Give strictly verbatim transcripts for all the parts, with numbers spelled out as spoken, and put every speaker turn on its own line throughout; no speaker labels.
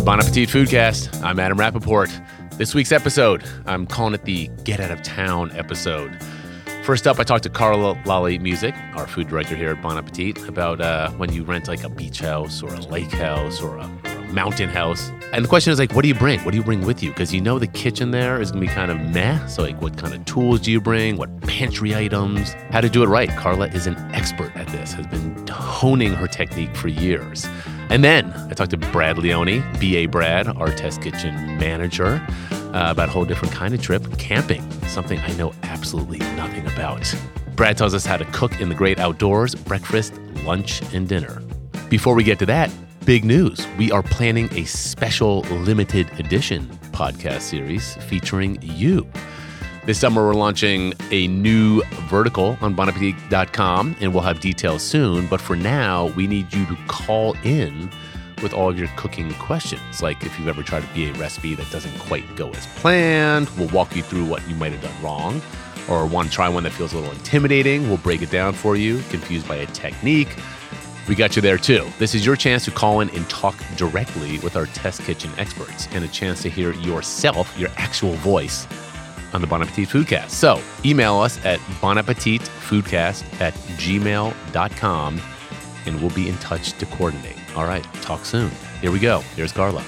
Bon Appetit Foodcast. I'm Adam Rappaport. This week's episode, I'm calling it the Get Out of Town episode. First up, I talked to Carla Lally Music, our food director here at Bon Appetit, about uh, when you rent like a beach house or a lake house or a, or a mountain house. And the question is like, what do you bring? What do you bring with you? Because you know the kitchen there is going to be kind of meh. So like, what kind of tools do you bring? What pantry items? How to do it right. Carla is an expert at this, has been honing her technique for years. And then I talked to Brad Leone, B A Brad, our test kitchen manager, uh, about a whole different kind of trip, camping, something I know absolutely nothing about. Brad tells us how to cook in the great outdoors, breakfast, lunch, and dinner. Before we get to that, big news. We are planning a special limited edition podcast series featuring you. This summer, we're launching a new vertical on bon appetit dot com, and we'll have details soon. But for now, we need you to call in with all of your cooking questions. Like if you've ever tried a B A recipe that doesn't quite go as planned, we'll walk you through what you might have done wrong. Or want to try one that feels a little intimidating, we'll break it down for you. Confused by a technique, we got you there too. This is your chance to call in and talk directly with our test kitchen experts and a chance to hear yourself, your actual voice, on the Bon Appetit Foodcast. So email us at bon appetit foodcast at gmail dot com and we'll be in touch to coordinate. All right, talk soon. Here we go. Here's Carla.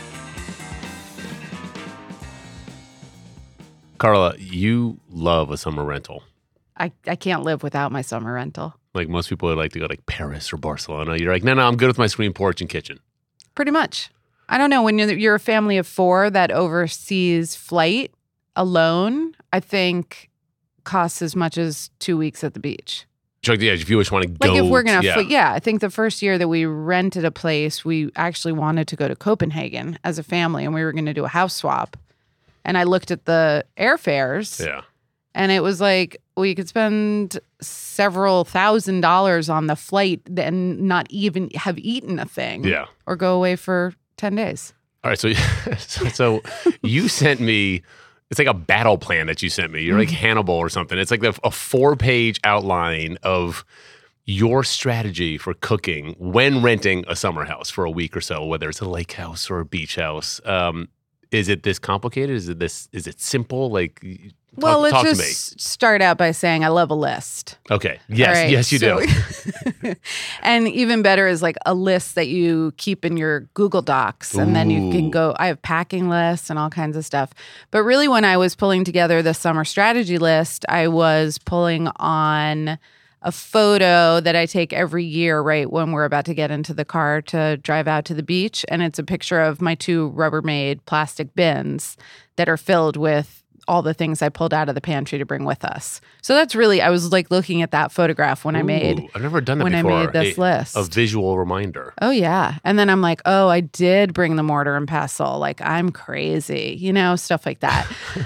Carla, you love a summer rental.
I, I can't live without my summer rental.
Like most people would like to go to like Paris or Barcelona. You're like, no, no, I'm good with my screen porch and kitchen.
Pretty much. I don't know. When you're, you're a family of four that oversees flight alone, I think costs as much as two weeks at the beach.
Like, yeah, if you just want to go.
Like if we're going to,
yeah.
yeah, I think the first year that we rented a place, we actually wanted to go to Copenhagen as a family and we were going to do a house swap. And I looked at the airfares.
Yeah.
And it was like, we could spend several thousand dollars on the flight and not even have eaten a thing.
Yeah.
Or go away for ten days.
All right. So, so, so you sent me, it's like a battle plan that you sent me. You're like Hannibal or something. It's like a, a four-page outline of your strategy for cooking when renting a summer house for a week or so, whether it's a lake house or a beach house. Um, is it this complicated? Is it this? Is it simple? Like, talk,
well, let's
talk
just
to me.
Start out by saying I love a list.
Okay. Yes.
Right,
yes, you
so,
do.
And even better is like a list that you keep in your Google Docs, and Ooh. Then you can go. I have packing lists and all kinds of stuff. But really, when I was pulling together the summer strategy list, I was pulling on a photo that I take every year, right when we're about to get into the car to drive out to the beach. And it's a picture of my two Rubbermaid plastic bins that are filled with all the things I pulled out of the pantry to bring with us. So that's really, I was like looking at that photograph when
Ooh,
I made,
I've never done that
when
before.
I made this
a,
list.
A visual reminder.
Oh yeah. And then I'm like, oh, I did bring the mortar and pestle. Like I'm crazy, you know, stuff like that.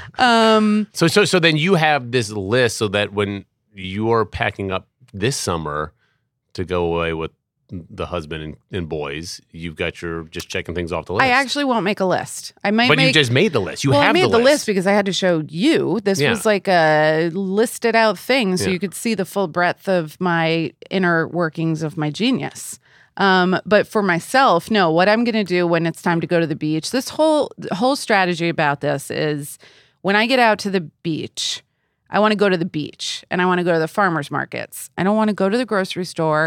um,
so, so, so then you have this list so that when you're packing up this summer to go away with the husband and, and boys, you've got your just checking things off the list.
I actually won't make a list. I might
But
make,
you just made the list. You
well,
have
I made
the
the
list.
list because I had to show you. This
Yeah.
was like a listed out thing so
Yeah.
you could see the full breadth of my inner workings of my genius. Um, but for myself, no, what I'm going to do when it's time to go to the beach, this whole whole strategy about this is when I get out to the beach, I want to go to the beach and I want to go to the farmers markets. I don't want to go to the grocery store,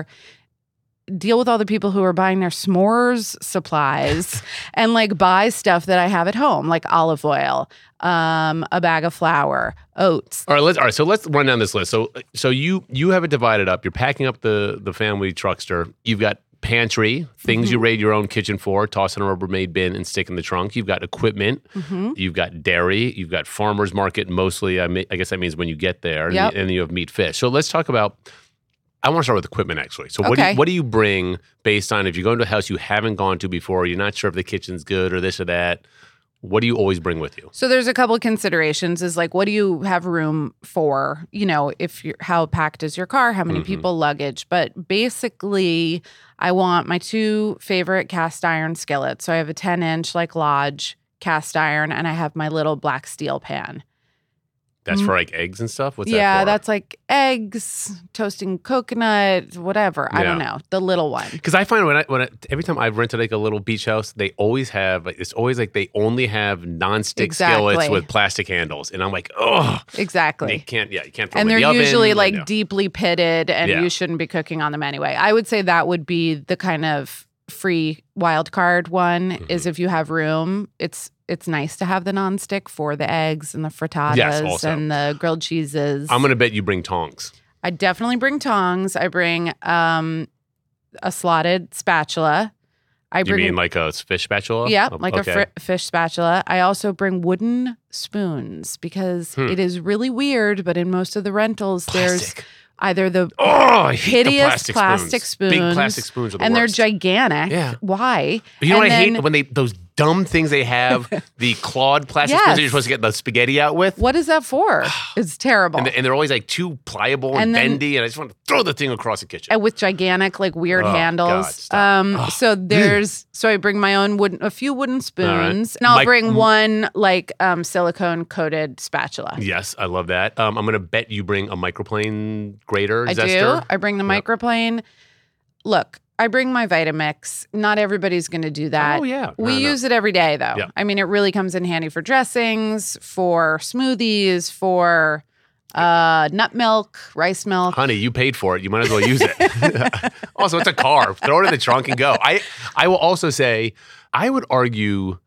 deal with all the people who are buying their s'mores supplies and like buy stuff that I have at home, like olive oil, um, a bag of flour, oats.
All right, let's all right, so let's run down this list. So so you you have it divided up. You're packing up the the family truckster. You've got pantry, things mm-hmm. you raid your own kitchen for, toss in a Rubbermaid bin and stick in the trunk. You've got equipment. Mm-hmm. You've got dairy. You've got farmer's market mostly. I, may, I guess that means when you get there.
Yep.
And, and you have meat, fish. So let's talk about, I want to start with equipment actually. So what,
okay.
do you, what do you bring based on if you go into a house you haven't gone to before, you're not sure if the kitchen's good or this or that, what do you always bring with you?
So there's a couple of considerations is like, what do you have room for? You know, if you're, how packed is your car? How many mm-hmm. people, luggage? But basically, I want my two favorite cast iron skillets. So I have a ten inch like Lodge cast iron and I have my little black steel pan.
That's for like eggs and stuff? What's
yeah,
that for?
that's like eggs, toasting coconut, whatever. I don't
Yeah.
know. The little one.
Because I find when I, when I, every time I've rented like a little beach house, they always have, like, it's always like they only have nonstick
Exactly.
skillets with plastic handles. And I'm like, oh.
Exactly.
You can't, yeah, you can't throw
And
them
they're
in the
usually
oven.
like
I know.
deeply pitted, and
Yeah.
you shouldn't be cooking on them anyway. I would say that would be the kind of free wild card one.
Mm-hmm.
Is if you have room, it's it's nice to have the nonstick for the eggs and the frittatas
Yes, also.
and the grilled cheeses.
I'm going to bet you bring tongs.
I definitely bring tongs. I bring um, a slotted spatula. I
You
bring
mean like a fish spatula?
yeah,
Oh,
like
okay.
a fr- fish spatula. I also bring wooden spoons because
Hmm.
it is really weird, but in most of the rentals, there's
Plastic.
either the
Oh, I hate the
hideous
plastic,
plastic
spoons. Big
spoons,
plastic spoons are the
and
worst.
they're gigantic.
Yeah.
Why?
You know
and
what I
then,
hate? When they, those dumb things they have, the clawed plastic spoons that you're
Yes.
supposed to get the spaghetti out with.
What is that for? It's terrible.
And, they- and they're always like too pliable and,
And then-
bendy, and I just want to throw the thing across the kitchen.
And with gigantic, like weird
Oh,
handles.
God, stop.
um,
Ugh.
so there's so I bring my own wooden, a few wooden spoons, and I'll
Mike-
bring one like um, silicone coated spatula.
Yes, I love that. Um, I'm going to bet you bring a microplane grater
I
zester.
do. I bring the
Yep.
microplane. Look, I bring my Vitamix. Not everybody's going to do that.
Oh, yeah.
We
No, no.
use it every day, though.
Yeah.
I mean, it really comes in handy for dressings, for smoothies, for uh, nut milk, rice milk.
Honey, you paid for it. You might as well use it. Also, it's a car. Throw it in the trunk and go. I, I will also say, I would argue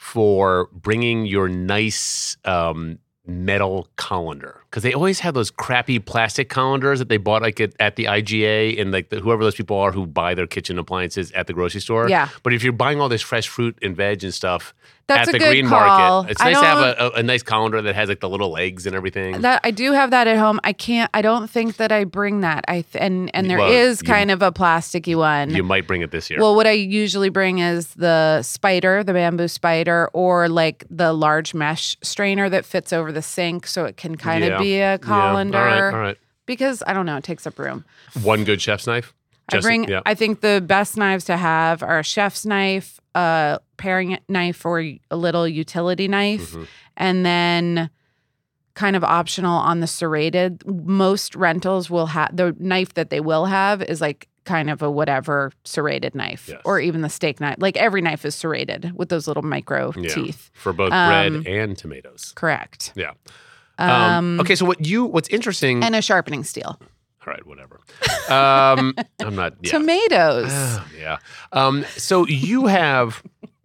for bringing your nice um, metal colander, because they always have those crappy plastic colanders that they bought like at, at the I G A and like the, whoever those people are who buy their kitchen appliances at the grocery store.
Yeah.
But if you're buying all this fresh fruit and veg and stuff
That's
at
a
the
good
green
call.
market, it's
I
nice to have
don't-
a, a, a nice colander that has like the little legs and everything.
That I do have that at home. I can't. I don't think that I bring that. I th- and and there is
Well, you-
kind of a plasticky one.
you might bring it this year.
Well, what I usually bring is the spider, the bamboo spider, or like the large mesh strainer that fits over the sink, so it can kind
Yeah.
of be a colander.
Yeah. All right, all right.
Because I don't know, it takes up room.
One good chef's knife.
I
Just-
bring.
yeah.
I think the best knives to have are a chef's knife, a paring knife, or a little utility knife,
Mhm.
and then kind of optional on the serrated. Most rentals will have the knife that they will have is like kind of a whatever serrated knife,
Yes.
or even the steak knife. Like every knife is serrated with those little micro
Yeah.
teeth.
For both
Um,
bread and tomatoes.
Correct.
Yeah.
Um,
Um, okay, so what you what's interesting?
and a sharpening steel.
all right, whatever. Um, I'm not. Yeah.
Tomatoes.
Ah, yeah. Um, so you have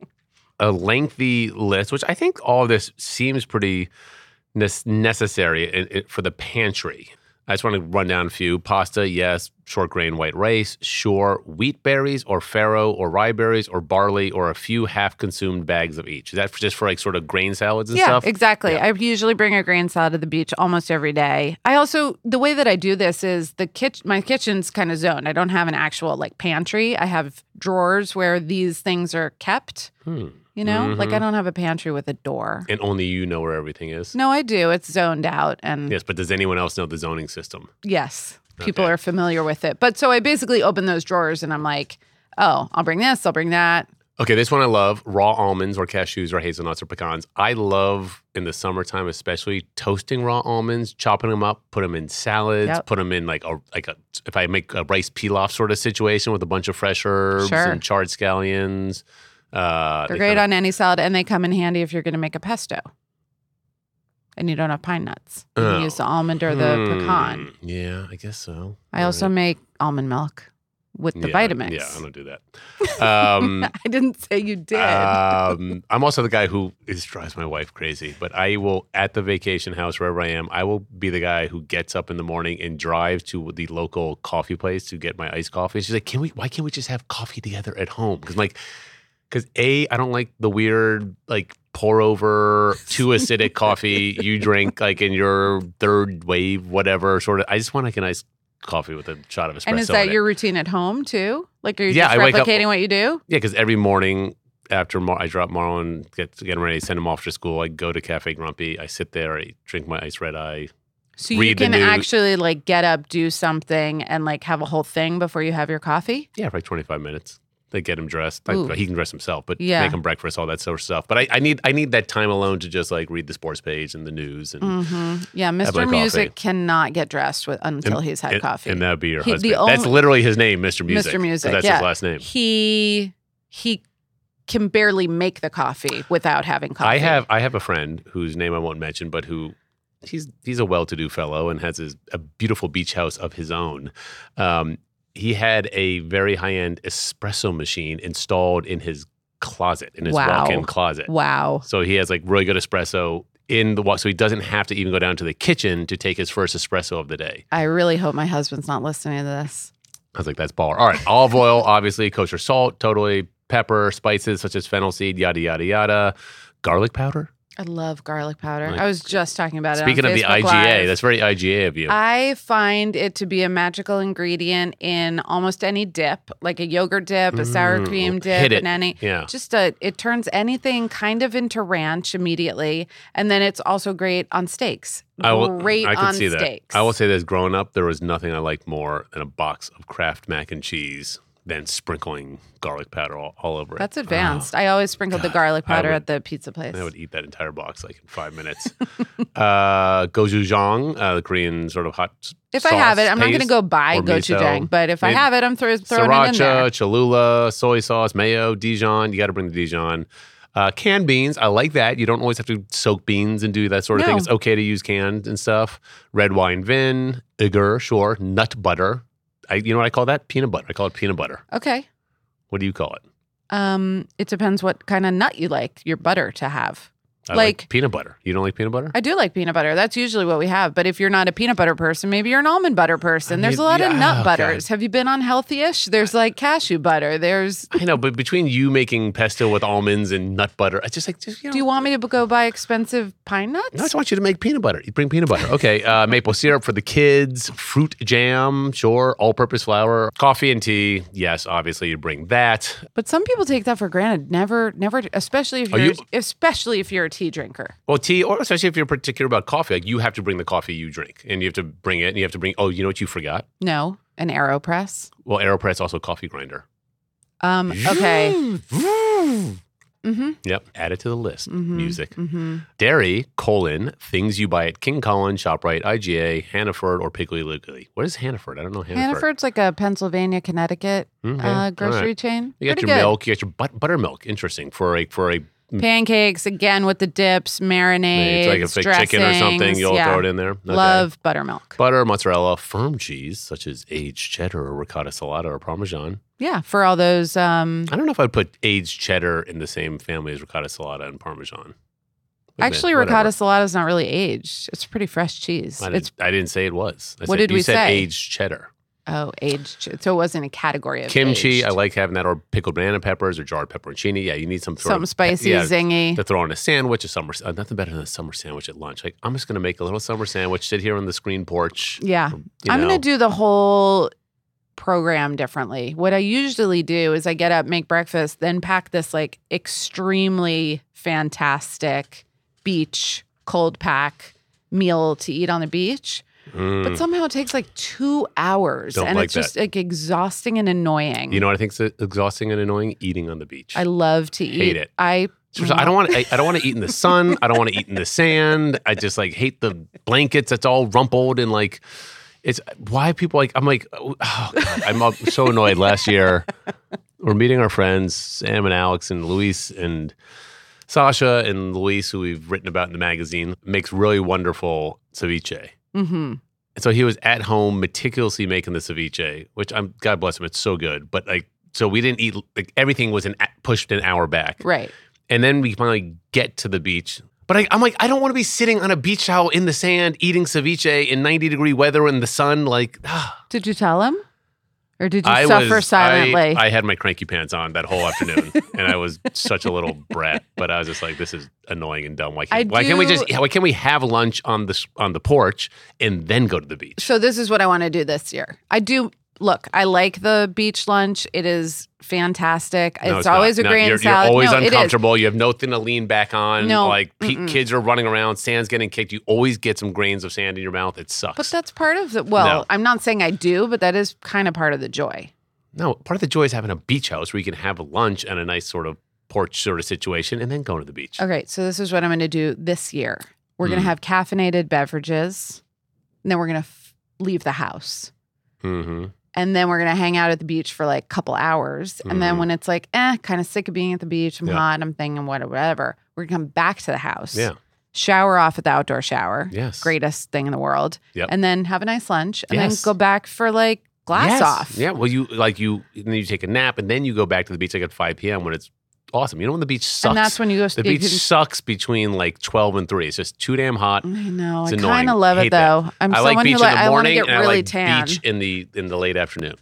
a lengthy list, which I think all of this seems pretty nes- necessary in, in- for the pantry. I just want to run down a few. Pasta, yes. Short grain white rice, sure. Wheat berries or farro or rye berries or barley or a few half-consumed bags of each. Is that just for like sort of grain salads and
Yeah,
stuff?
exactly.
Yeah.
I usually bring a grain salad to the beach almost every day. I also, the way that I do this is the kitchen, my kitchen's kind of zoned. I don't have an actual like pantry. I have drawers where these things are kept,
Hmm.
you know? Like
Mhm.
I don't have a pantry with a door.
And only you know where everything is?
No, I do. It's zoned out. And
Yes, but does anyone else know the zoning system?
yes, people
Okay.
are familiar with it. But so I basically open those drawers and I'm like, oh, I'll bring this, I'll bring that.
Okay, this one I love. Raw almonds or cashews or hazelnuts or pecans. I love, in the summertime especially, toasting raw almonds, chopping them up, put them in salads,
Yep.
put them in like a, like a, if I make a rice pilaf sort of situation with a bunch of fresh herbs
Sure.
and charred scallions. Uh,
They're
they
great
kinda-
on any salad and they come in handy if you're going to make a pesto. And you don't have pine nuts. You
Oh.
can use the almond or the
Hmm,
pecan.
Yeah, I guess so.
I
All
also
right.
make almond milk with the
yeah,
Vitamix.
Yeah, I don't do that. Um,
I didn't say you did.
um, I'm also the guy who is drives my wife crazy, but I will at the vacation house wherever I am. I will be the guy who gets up in the morning and drives to the local coffee place to get my iced coffee. She's like, "Can we? Why can't we just have coffee together at home?" Because like, because a I don't like the weird like pour over too acidic coffee you drink like in your third wave whatever sort of. I just want like a nice coffee with a shot of espresso.
and is that
in it.
your routine at home too? Like are you
Yeah,
just
I wake up-
replicating what you do?
Yeah, because every morning after Mar- I drop Marlon, get get him ready, send him off to school. I go to Cafe Grumpy. I sit there, I drink my iced red eye.
So you
Read the
can
news.
actually like get up, do something, and like have a whole thing before you have your coffee?
Yeah, for like twenty-five minutes. They get him dressed. I,
Ooh.
he can dress himself, but
Yeah.
make him breakfast, all that sort of stuff. But I, I need I need that time alone to just like read the sports page and the news. And
hmm Yeah, Mister
my
Music
coffee.
cannot get dressed with, until
and,
he's had
and,
coffee.
And that would be your
He- the
husband. That's
only-
literally his name, Mister Music.
Mister Music,
That's
yeah.
his last name.
He he can barely make the coffee without having coffee.
I have I have a friend whose name I won't mention, but who he's he's a well-to-do fellow and has his, a beautiful beach house of his own. Um, he had a very high-end espresso machine installed in his closet, in his
Wow.
walk-in closet.
Wow.
So he has like really good espresso in the walk, so he doesn't have to even go down to the kitchen to take his first espresso of the day.
I really hope my husband's not listening to this.
I was like, that's baller. All right, olive oil, obviously, kosher salt, totally, pepper, spices such as fennel seed, yada yada yada, garlic powder.
I love garlic powder.
Like-
I was just talking about
Speaking
it on
of the
Facebook
I G A,
Live.
that's very I G A of you.
I find it to be a magical ingredient in almost any dip, like a yogurt dip, a sour
Mm,
cream
hit
dip,
it.
and any.
Yeah.
Just a, it turns anything kind of into ranch immediately, and then it's also great on steaks.
I will,
Great
I can
on
see
steaks.
that. I will say this: growing up, there was nothing I liked more than a box of Kraft mac and cheese than sprinkling garlic powder all, all over it.
That's advanced. I always sprinkled the
God,
garlic
I
powder
would-
at the pizza place.
I would eat that entire box like in five minutes. uh, gochujang, uh, the Korean sort of hot. s-
If I have
sauce
it, I'm not going to
paste,
go buy
or
gochujang,
miso.
but if I
Maybe
have it, I'm throw, throwing it in there.
Sriracha, Cholula, soy sauce, mayo, Dijon. You got to bring the Dijon. Uh, canned beans, I like that. You don't always have to soak beans and do that sort of thing.
No.
It's okay to use canned and stuff. Red wine vin, Iger, sure. Nut butter. I, you know what I call that? Peanut butter. I call it peanut butter.
Okay.
What do you call it?
Um, it depends what kind of nut you like your butter to have.
I like,
Like-
peanut butter. You don't like peanut butter?
I do like peanut butter. That's usually what we have. But if you're not a peanut butter person, maybe you're an almond butter person.
I
There's
mean,
a lot of
yeah,
nut
oh,
butters.
God.
Have you been on Healthy-ish? There's like cashew butter. There's.
I know, but between you making pesto with almonds and nut butter, I just like, just, you know.
Do you want me to go buy expensive pine nuts?
No, I just want you to make peanut butter. You bring peanut butter. Okay. Uh, maple syrup for the kids, fruit jam, sure. All purpose flour, coffee and tea. Yes, obviously you bring that.
But some people take that for granted. Never, never, especially if
Are
you're,
you-
especially if you're a tea drinker.
Well, tea, or especially if you're particular about coffee, like you have to bring the coffee you drink and you have to bring it and you have to bring, oh, you know what you forgot?
No, an AeroPress.
Well, AeroPress also a coffee grinder.
Um. Okay. Mm-hmm.
Yep. Add it to the list.
Mhm.
Music.
Mm-hmm.
Dairy, colon, things you buy at King Cullen, ShopRite, I G A, Hannaford, or Piggly Wiggly. What is Hannaford? I don't know Hannaford.
Hannaford's like a Pennsylvania, Connecticut
Okay.
uh,
All
grocery
right.
chain.
You got
Pretty
your
good.
milk. You got your but- buttermilk. Interesting. For a, for a,
Pancakes again with the dips, marinades,
it's like a fake chicken or something.
dressings.
You'll
yeah.
throw it in there. Okay.
Love buttermilk.
Butter, mozzarella, firm cheese, such as aged cheddar or ricotta salata or Parmesan.
Yeah, for all those. Um,
I don't know if I'd put aged cheddar in the same family as ricotta salata and Parmesan. But
actually,
whatever.
ricotta salata is not really aged. It's pretty fresh cheese.
I
It's
didn't, I didn't say it was. I
What
said,
did
you
we
said
say?
aged cheddar.
oh aged, so it wasn't a category of
Kimchi,
aged.
I like having that, or pickled banana peppers or jarred pepperoncini. Yeah, you need some sort
something
of
spicy,
yeah,
zingy.
to throw on a sandwich, a summer. Uh, nothing better than a summer sandwich at lunch. Like I'm just gonna make a little summer sandwich, sit here on the screen porch.
Yeah,
you
I'm
know.
gonna do the whole program differently. What I usually do is I get up, make breakfast, then pack this like extremely fantastic beach cold pack meal to eat on the beach.
Mm.
But somehow it takes like two hours
Don't
and
like
it's just like exhausting and annoying.
You know what I think's exhausting and annoying? Eating on the beach.
I love to eat.
Hate it.
I
So I don't want to. I, I don't want to eat in the sun. I don't want to eat in the sand. I just like hate the blankets that's all rumpled and like it's why people like. I'm like, oh God, I'm all- so annoyed. Last year, we're meeting our friends Sam and Alex and Luis and Sasha and Luis, who we've written about in the magazine, makes really wonderful ceviche.
Mm-hmm.
And so he was at home meticulously making the ceviche, which I'm God bless him, it's so good. But like, so we didn't eat. Like everything was an pushed an hour back.
Right.
And then we finally get to the beach. But I, I'm like, I don't want to be sitting on a beach towel in the sand eating ceviche in ninety degree weather in the sun. Like, ah.
Did you tell him? Or did you
I
suffer
was,
silently?
I, I had my cranky pants on that whole afternoon, and I was such a little brat. But I was just like, this is annoying and dumb. Why can't,
I
why can't we
do-
just? Why can't we have lunch on the on the porch and then go to the beach?
So this is what I want to do this year. I do look. I like the beach lunch. It is fantastic.
No,
it's,
not.
always a
No,
grain
you're,
salad.
You're always
No, it is.
uncomfortable. You have nothing to lean back on.
No,
like pe-
mm-mm.
kids are running around, sand's getting kicked. You always get some grains of sand in your mouth. It sucks.
But that's part of the. Well,
No.
I'm not saying I do, but that is kind of part of the joy.
No, part of the joy is having a beach house where you can have lunch and a nice sort of porch sort of situation and then go to the beach.
Okay, so this is what I'm going to do this year. We're going
Mm.
to have caffeinated beverages, and then we're going to f- leave the house.
Mm-hmm.
And then we're going to hang out at the beach for like a couple hours. And then
Mhm.
when it's like, eh, kind of sick of being at the beach, I'm
Yeah.
hot, I'm thinking whatever, whatever, we're going to come back to the house.
Yeah.
Shower off at the outdoor shower.
Yes.
Greatest thing in the world.
Yep.
And then have a nice lunch and
Yes.
then go back for like glass
Yes.
off.
Yeah. Well, you like you, and then you take a nap and then you go back to the beach like at five p.m. when it's awesome. You know when the beach sucks?
And that's when you go.
the
you
beach
can-
sucks between like twelve and three. It's just too damn hot.
I know.
It's
I
annoying.
kind of love
Hate
it though.
that.
I'm
I
someone
like beach
who like
in the
I want to
morning
get
and
really
I like
tan.
beach in the in the late afternoon.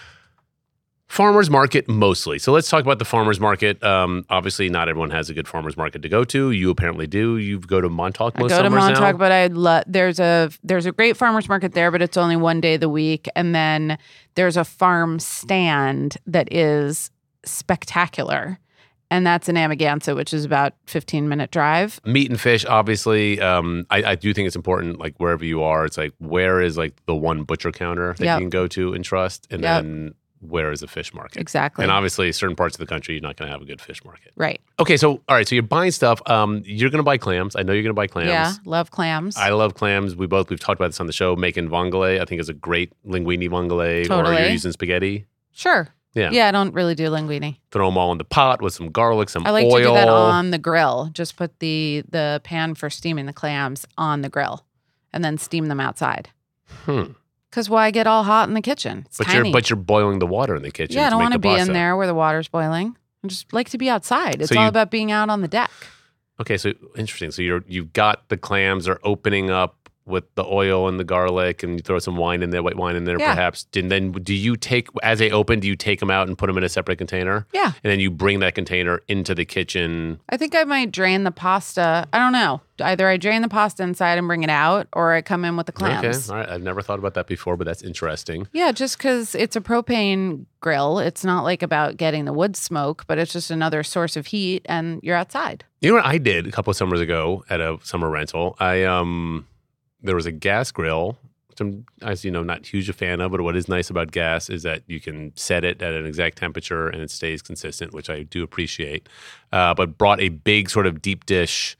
Farmers market mostly. So let's talk about the farmers market. Um, obviously, not everyone has a good farmers market to go to. You apparently do. You go to Montauk most
I go to
summers
Montauk,
now?
but I love there's a there's a great farmers market there, but it's only one day of the week, and then there's a farm stand that is spectacular, and that's in Amagansett, which is about fifteen minute drive.
Meat and fish, obviously. Um, I, I do think it's important, like wherever you are, it's like where is like the one butcher counter that
Yep.
you can go to and trust, and
Yep.
then where is the fish market?
Exactly.
And obviously, certain parts of the country, you're not going to have a good fish market.
Right.
Okay, so all right, so you're buying stuff. Um, you're going to buy clams. I know you're going to buy clams.
Yeah. Love clams.
I love clams. We both we've talked about this on the show. Making vongole, I think, is a great linguine vongole. Or
Totally.
you're using spaghetti.
sure.
Yeah.
Yeah. I don't really do linguine.
Throw them all in the pot with some garlic, some
I like
oil.
to do that on the grill. Just put the the pan for steaming the clams on the grill, and then steam them outside.
Hmm.
Because why get all hot in the kitchen? It's
But
tiny.
you're but you're boiling the water in the kitchen.
yeah, I
to
don't
make
want to
the
be
pasta.
in there where the water's boiling. I just like to be outside. It's
So
all
you-
about being out on the deck.
Okay, so interesting. So you're you've got the clams are opening up with the oil and the garlic, and you throw some wine in there, white wine in there,
Yeah.
perhaps. And then do you take as they open? Do you take them out and put them in a separate container?
Yeah.
And then you bring that container into the kitchen.
I think I might drain the pasta. I don't know. Either I drain the pasta inside and bring it out, or I come in with the clams.
Okay, all right. I've never thought about that before, but that's interesting.
Yeah, just because it's a propane grill. It's not like about getting the wood smoke, but it's just another source of heat, and you're outside.
You know what I did a couple of summers ago at a summer rental? I um, there was a gas grill, which I'm, as you know, not huge a fan of. But what is nice about gas is that you can set it at an exact temperature and it stays consistent, which I do appreciate. Uh, but brought a big sort of deep dish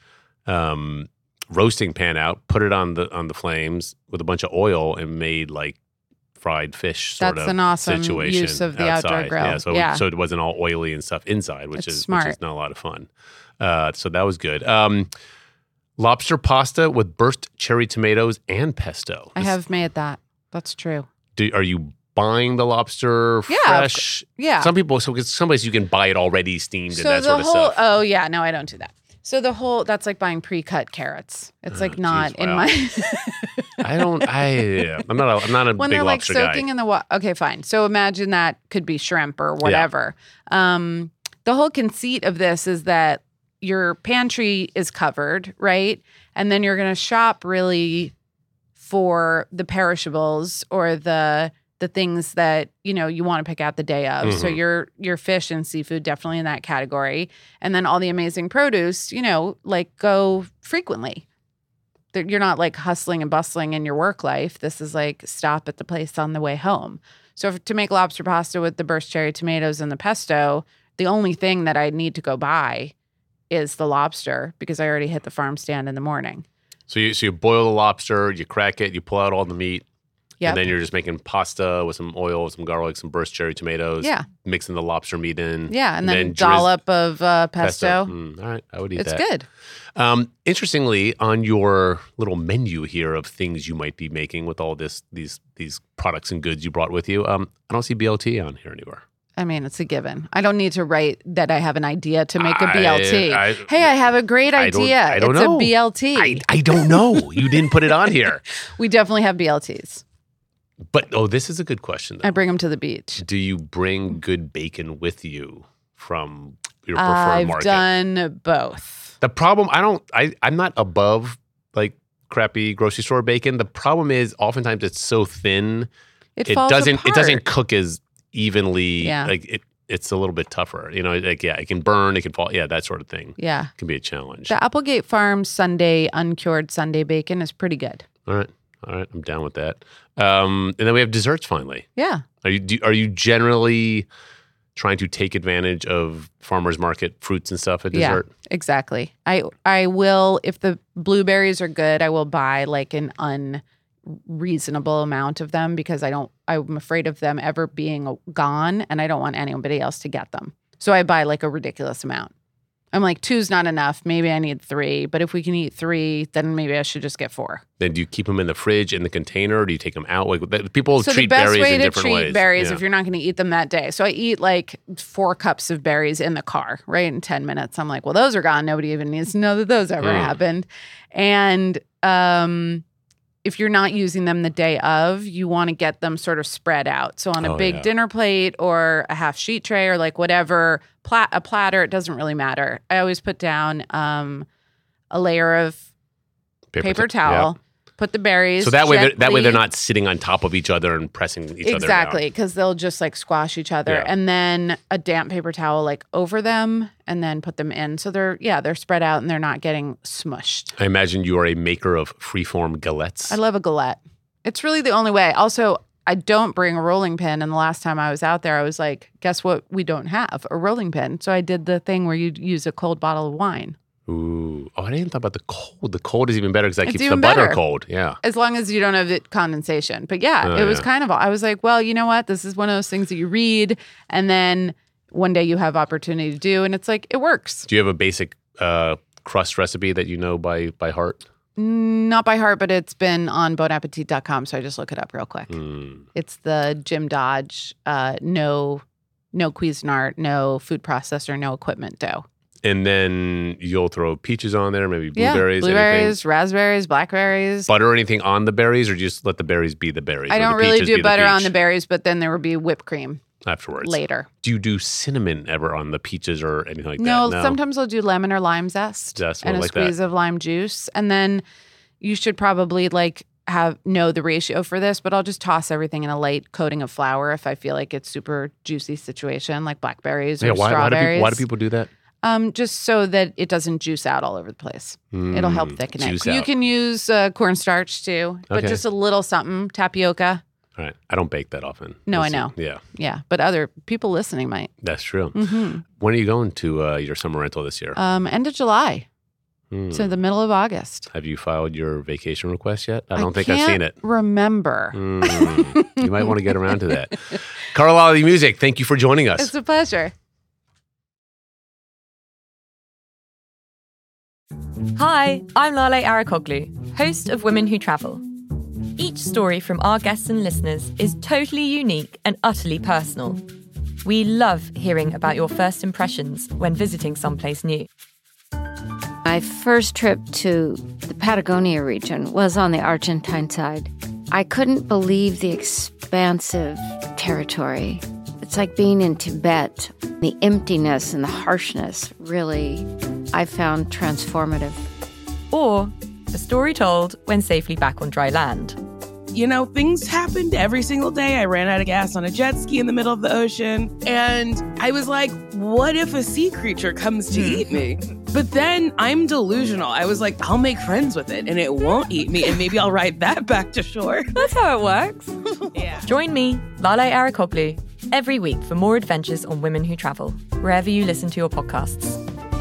um, roasting pan out, put it on the on the flames with a bunch of oil, and made like fried fish sort
That's
of
an awesome
situation
use of the
outside.
outdoor grill.
Yeah, so
Yeah.
so it wasn't all oily and stuff inside, which
It's
is
smart.
which is not a lot of fun. Uh, so that was good. Um, lobster pasta with burst cherry tomatoes and pesto.
I
Is-
have made that. That's true.
Do, are you buying the lobster
Yeah, of
fresh?
Yeah.
Some people, so 'cause some places you can buy it already steamed
so
and that
the
sort of
whole
stuff.
oh yeah, no, I don't do that. So the whole that's like buying pre-cut carrots. It's
Oh,
like not
geez,
in
wow.
my
I don't. I I'm not. A, I'm not a
when
big
they're like
lobster
soaking
guy.
in the water. Okay, fine. So imagine that could be shrimp or whatever. Um, the whole conceit of this is that your pantry is covered, right? And then you're going to shop really for the perishables or the the things that you know you want to pick out the day of. So
Mhm.
your your fish and seafood definitely in that category, and then all the amazing produce. You know, like go frequently. That you're not like hustling and bustling in your work life. This is like stop at the place on the way home. So if, to make lobster pasta with the burst cherry tomatoes and the pesto, the only thing that I need to go buy is the lobster because I already hit the farm stand in the morning.
So you so you boil the lobster, you crack it, you pull out all the meat,
Yep.
and then you're just making pasta with some oil, some garlic, some burst cherry tomatoes.
Yeah.
Mixing the lobster meat in.
Yeah, and then,
then drizz-
dollop of uh, pesto.
Mm, all right, I would eat
It's
that.
good.
Um, interestingly, on your little menu here of things you might be making with all this these these products and goods you brought with you, um, I don't see B L T on here anywhere.
I mean, it's a given. I don't need to write that I have an idea to make a
I-
B L T.
I-
hey, I have a great
I don't-
idea.
I don't
it's
know.
a B L T.
I, I don't know. You didn't put it on here.
we definitely have B L Ts.
But oh, this is a good question though.
I bring them to the beach.
Do you bring good bacon with you from your preferred
I've
market?
done both.
The problem, I don't, I, I'm not above like crappy grocery store bacon. The problem is oftentimes it's so thin,
It,
it
falls
doesn't,
apart.
it doesn't cook as evenly.
Yeah.
Like it, it's a little bit tougher. You know, like yeah, it can burn, it can fall. Yeah, that sort of thing
Yeah.
can be a challenge.
The Applegate Farm Sunday uncured Sunday bacon is pretty good.
All right, all right, I'm down with that. Um, and then we have desserts finally.
Yeah.
Are you do, are you generally trying to take advantage of farmers market fruits and stuff at dessert?
Yeah, exactly. I I will, if the blueberries are good, I will buy like an unreasonable amount of them because I don't, I'm afraid of them ever being gone and I don't want anybody else to get them. So I buy like a ridiculous amount. I'm like, two's not enough. Maybe I need three. But if we can eat three, then maybe I should just get four.
Then do you keep them in the fridge, in the container, or do you take them out? Like people
so
treat
the best
berries
way
in
to
different
treat
ways.
berries
Yeah.
if you're not going to eat them that day. So I eat like four cups of berries in the car, right? In ten minutes. I'm like, well, those are gone. Nobody even needs to know that those ever
Mm.
happened. And um, if you're not using them the day of, you want to get them sort of spread out. So on a
Oh,
big
yeah.
dinner plate or a half sheet tray or like whatever, plat- a platter, it doesn't really matter. I always put down um, a layer of paper,
ta-
towel, put the berries.
So that way, they're, that way they're
gently-
not sitting on top of each other and pressing each other
Exactly,
down.
because they'll just like squash each other.
Yeah.
And then a damp paper towel like over them and then put them in. So they're, yeah, they're spread out and they're not getting smushed.
I imagine you are a maker of freeform galettes.
I love a galette. It's really the only way. Also, I don't bring a rolling pin. And the last time I was out there, I was like, guess what? We don't have a rolling pin. So I did the thing where you use a cold bottle of wine.
Ooh. Oh, I didn't think about the cold. The cold is even better because that
It's
keeps the
even
butter
better.
cold. Yeah.
As long as you don't have it condensation. But yeah,
Oh,
it was
yeah.
kind of, I was like, well, you know what? This is one of those things that you read and then one day you have opportunity to do. And it's like, it works.
Do you have a basic uh, crust recipe that you know by by heart?
Not by heart, but it's been on bon appetit dot com. So I just look it up real quick.
Mm.
It's the Jim Dodge, uh, no, no Cuisinart, no food processor, no equipment dough.
And then you'll throw peaches on there, maybe
Yeah,
blueberries,
blueberries,
anything.
raspberries, blackberries.
Butter or anything on the berries, or just let the berries be the berries?
I
or
don't
the
really
peaches
do
be
butter
the
on
peach
the berries, but then there would be whipped cream
afterwards.
later.
Do you do cinnamon ever on the peaches or anything like
No,
that?
sometimes I'll do lemon or lime zest
Zest,
and
or
a
like that.
squeeze of lime juice. And then you should probably like have know the ratio for this, but I'll just toss everything in a light coating of flour if I feel like it's super juicy situation, like blackberries or
Yeah, why, why, do
strawberries.
people, why do people do that?
Um, just so that it doesn't juice out all over the place. It'll help
Mm,
thicken it.
juice
You
out.
can use uh, cornstarch too, but
Okay.
just a little something, tapioca.
All right. I don't bake that often.
No, I
That's-
know.
Yeah,
Yeah, but other people listening might.
that's true.
hmm
When are you going to uh, your summer rental this year?
Um, end of July,
Hmm.
so the middle of August.
Have you filed your vacation request yet? I don't think I've
can't
seen it.
Remember.
Mm, you might want to get around to that. Carla Lalli Music, thank you for joining us.
It's a pleasure.
Hi, I'm Lale Arakoglu, host of Women Who Travel. Each story from our guests and listeners is totally unique and utterly personal. We love hearing about your first impressions when visiting someplace new.
My first trip to the Patagonia region was on the Argentine side. I couldn't believe the expansive territory. It's like being in Tibet. The emptiness and the harshness really, I found transformative.
Or a story told when safely back on dry land.
You know, things happened every single day. I ran out of gas on a jet ski in the middle of the ocean. And I was like, what if a sea creature comes to eat me? But then I'm delusional. I was like, I'll make friends with it and it won't eat me. And maybe I'll ride that back to shore.
That's how it works.
Yeah.
Join me, Lale Arakoglu, every week for more adventures on Women Who Travel, wherever you listen to your podcasts.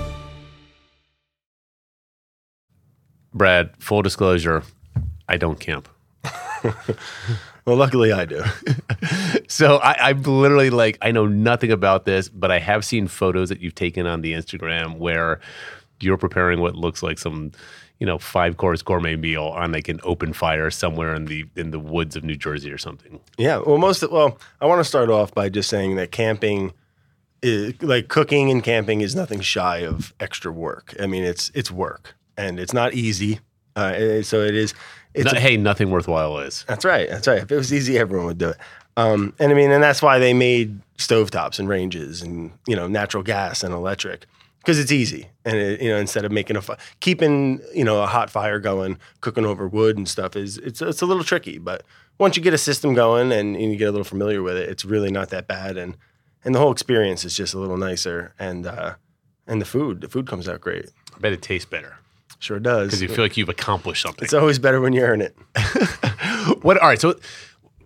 Brad, full disclosure, I don't camp.
Well, luckily I do.
So I, I'm literally like, I know nothing about this, but I have seen photos that you've taken on the Instagram where you're preparing what looks like some, you know, five course gourmet meal on like an open fire somewhere in the in the woods of New Jersey or something.
Yeah. Well, most of, well, I want to start off by just saying that camping, is, like cooking and camping, is nothing shy of extra work. I mean, it's it's work and it's not easy. Uh, it- so it is. It's
No-
a-
hey, nothing worthwhile is.
That's right. That's right. If it was easy, everyone would do it. Um, and I mean, and that's why they made stovetops and ranges and, you know, natural gas and electric, because it's easy. And, it, you know, instead of making a, fi- keeping, you know, a hot fire going, cooking over wood and stuff is, it's, it's a little tricky. But once you get a system going and, and you get a little familiar with it, it's really not that bad. And, and the whole experience is just a little nicer. And, uh, and the food, the food comes out great.
I bet it tastes better
Sure does.
because you feel like you've accomplished something.
It's always better when you earn it.
What? All right. So,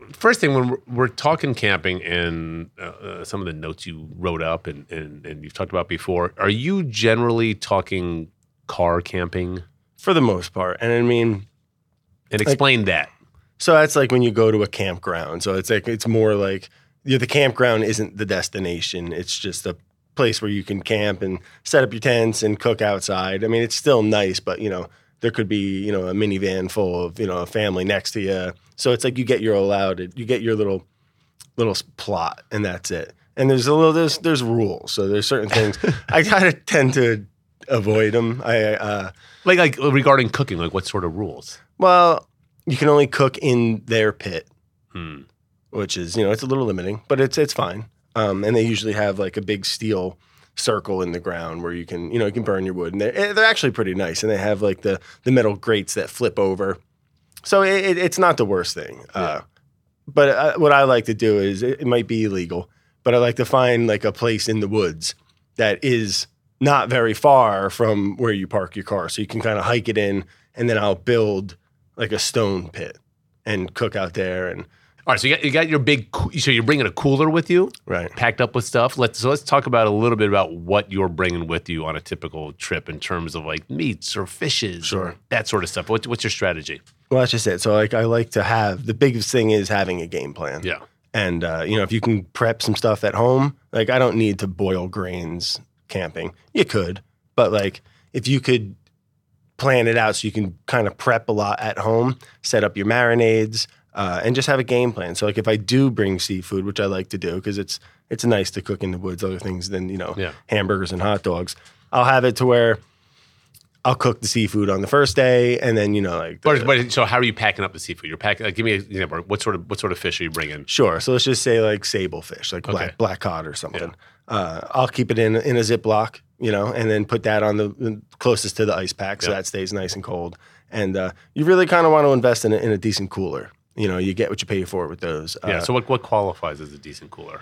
first thing, when we're, we're talking camping and uh, uh, some of the notes you wrote up and, and, and you've talked about before, are you generally talking car camping?
For the most part. And I mean...
And explain like, that.
So that's like when you go to a campground. So it's like, it's more like, you know, the campground isn't the destination. It's just a place where you can camp and set up your tents and cook outside. I mean, it's still nice, but, you know, there could be, you know, a minivan full of, you know, a family next to you. So it's like you get your allowed, you get your little little plot, and that's it. And there's a little, there's there's rules. So there's certain things I kind of tend to avoid them. I uh,
like like regarding cooking, like what sort of rules?
Well, you can only cook in their pit,
hmm.
which is, you know, it's a little limiting, but it's it's fine. Um, and they usually have like a big steel circle in the ground where you can, you know, you can burn your wood. And they're, they're actually pretty nice. And they have like the, the metal grates that flip over. So it, it, it's not the worst thing. Yeah. Uh, but uh, what I like to do is, it, it might be illegal, but I like to find like a place in the woods that is not very far from where you park your car. So you can kind of hike it in, and then I'll build like a stone pit and cook out there. And
all right, so you got, you got your big, so you're bringing a cooler with you,
right?
Packed up with stuff. Let's so let's talk about a little bit about what you're bringing with you on a typical trip in terms of like meats or fishes,
sure,
or that sort of stuff. What, what's your strategy?
Well, that's just it. So like, I like to have, the biggest thing is having a game plan.
Yeah,
and uh, you know, if you can prep some stuff at home, like I don't need to boil grains camping. You could, but like if you could plan it out so you can kind of prep a lot at home, set up your marinades. Uh, and just have a game plan. So like if I do bring seafood, which I like to do because it's it's nice to cook in the woods, other things than, you know,
yeah.
hamburgers and hot dogs, I'll have it to where I'll cook the seafood on the first day, and then, you know, like the,
but, but so how are you packing up the seafood? You're packing. Like, give me an example. What sort of what sort of fish are you bringing?
Sure. So let's just say like sable fish, like black
Okay.
black cod or something.
Yeah.
Uh, I'll keep it in in a Ziploc, you know, and then put that on the, the closest to the ice pack, so
Yeah.
that stays nice and cold. And uh, you really kind of want to invest in a, in a decent cooler. You know, you get what you pay for with those.
Yeah.
Uh,
So what what qualifies as a decent cooler?